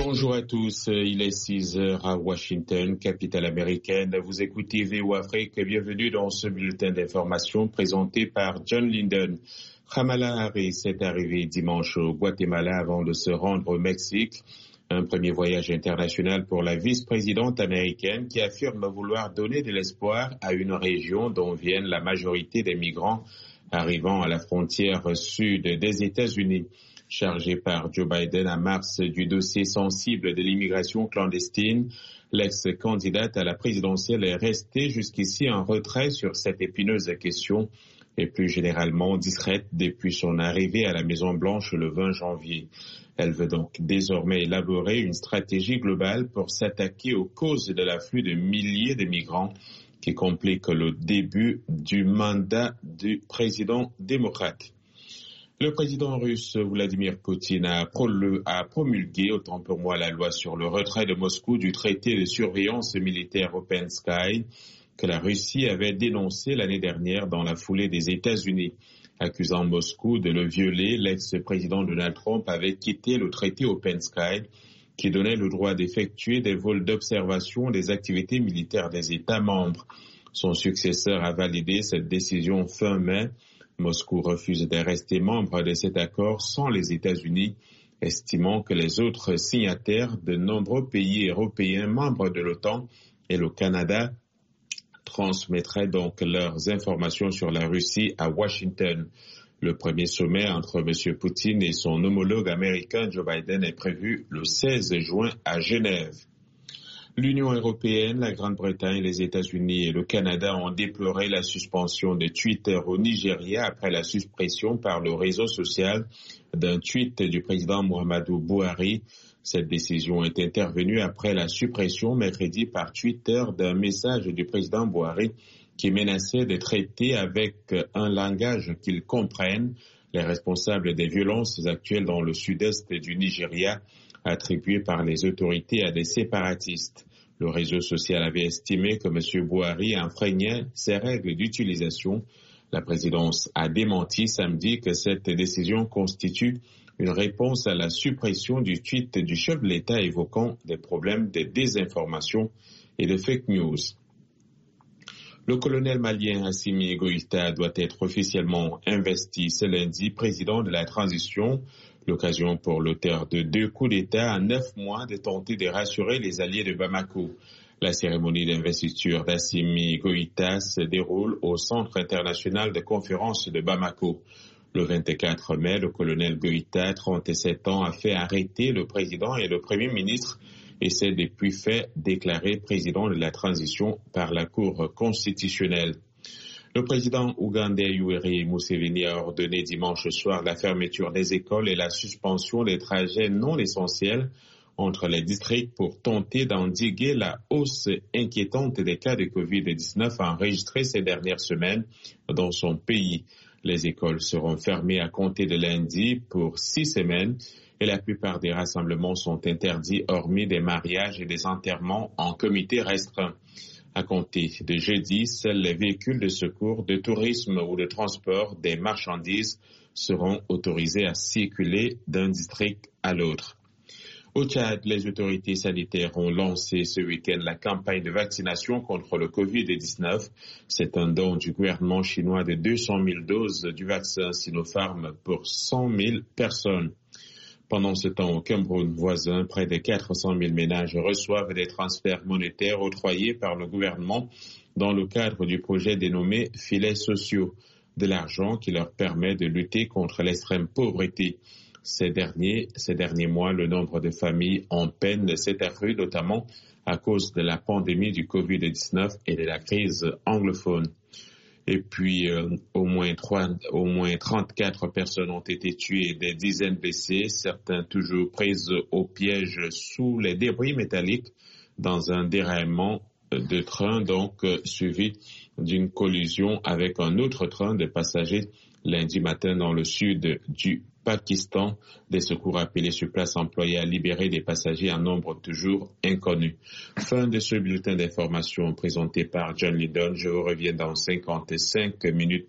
Bonjour à tous, il est 6 heures à Washington, capitale américaine. Vous écoutez VOA Afrique, bienvenue dans ce bulletin d'information présenté par John Linden. Kamala Harris est arrivée dimanche au Guatemala avant de se rendre au Mexique. Un premier voyage international pour la vice-présidente américaine qui affirme vouloir donner de l'espoir à une région dont viennent la majorité des migrants arrivant à la frontière sud des États-Unis. Chargée par Joe Biden en mars du dossier sensible de l'immigration clandestine, l'ex-candidate à la présidentielle est restée jusqu'ici en retrait sur cette épineuse question et plus généralement discrète depuis son arrivée à la Maison-Blanche le 20 janvier. Elle veut donc désormais élaborer une stratégie globale pour s'attaquer aux causes de l'afflux de milliers de migrants qui compliquent le début du mandat du président démocrate. Le président russe Vladimir Poutine a promulgué, autant pour moi, la loi sur le retrait de Moscou du traité de surveillance militaire Open Sky que la Russie avait dénoncé l'année dernière dans la foulée des États-Unis. Accusant Moscou de le violer, l'ex-président Donald Trump avait quitté le traité Open Sky qui donnait le droit d'effectuer des vols d'observation des activités militaires des États membres. Son successeur a validé cette décision fin mai. Moscou refuse de rester membre de cet accord sans les États-Unis, estimant que les autres signataires de nombreux pays européens membres de l'OTAN et le Canada transmettraient donc leurs informations sur la Russie à Washington. Le premier sommet entre M. Poutine et son homologue américain Joe Biden est prévu le 16 juin à Genève. L'Union européenne, la Grande-Bretagne, les États-Unis et le Canada ont déploré la suspension de Twitter au Nigeria après la suppression par le réseau social d'un tweet du président Muhammadu Buhari. Cette décision est intervenue après la suppression mercredi par Twitter d'un message du président Buhari qui menaçait de traiter avec un langage qu'ils comprennent les responsables des violences actuelles dans le sud-est du Nigeria, attribuées par les autorités à des séparatistes. Le réseau social avait estimé que M. Buhari enfreignait ses règles d'utilisation. La présidence a démenti samedi que cette décision constitue une réponse à la suppression du tweet du chef de l'État évoquant des problèmes de désinformation et de fake news. Le colonel malien Assimi Goïta doit être officiellement investi ce lundi président de la transition. L'occasion pour l'auteur de 2 coups d'État en 9 mois de tenter de rassurer les alliés de Bamako. La cérémonie d'investiture d'Assimi Goïta se déroule au Centre international de conférence de Bamako. Le 24 mai, le colonel Goïta, 37 ans, a fait arrêter le président et le premier ministre et s'est depuis fait déclarer président de la transition par la Cour constitutionnelle. Le président ougandais Yoweri Museveni a ordonné dimanche soir la fermeture des écoles et la suspension des trajets non essentiels entre les districts pour tenter d'endiguer la hausse inquiétante des cas de COVID-19 enregistrés ces dernières semaines dans son pays. Les écoles seront fermées à compter de lundi pour 6 semaines et la plupart des rassemblements sont interdits hormis des mariages et des enterrements en comité restreint. À compter de jeudi, seuls les véhicules de secours, de tourisme ou de transport des marchandises seront autorisés à circuler d'un district à l'autre. Au Tchad, les autorités sanitaires ont lancé ce week-end la campagne de vaccination contre le COVID-19. C'est un don du gouvernement chinois de 200 000 doses du vaccin Sinopharm pour 100 000 personnes. Pendant ce temps, au Cameroun voisin, près de 400 000 ménages reçoivent des transferts monétaires octroyés par le gouvernement dans le cadre du projet dénommé Filets sociaux, de l'argent qui leur permet de lutter contre l'extrême pauvreté. Ces derniers mois, le nombre de familles en peine s'est accru, notamment à cause de la pandémie du COVID-19 et de la crise anglophone. Et puis, au moins 34 personnes ont été tuées et des dizaines blessées, certains toujours prises au piège sous les débris métalliques dans un déraillement de train, suivi d'une collision avec un autre train de passagers lundi matin dans le sud du Pakistan. Des secours appelés sur place employés à libérer des passagers en nombre toujours inconnu. Fin de ce bulletin d'information présenté par John Linden. Je vous reviens dans 55 minutes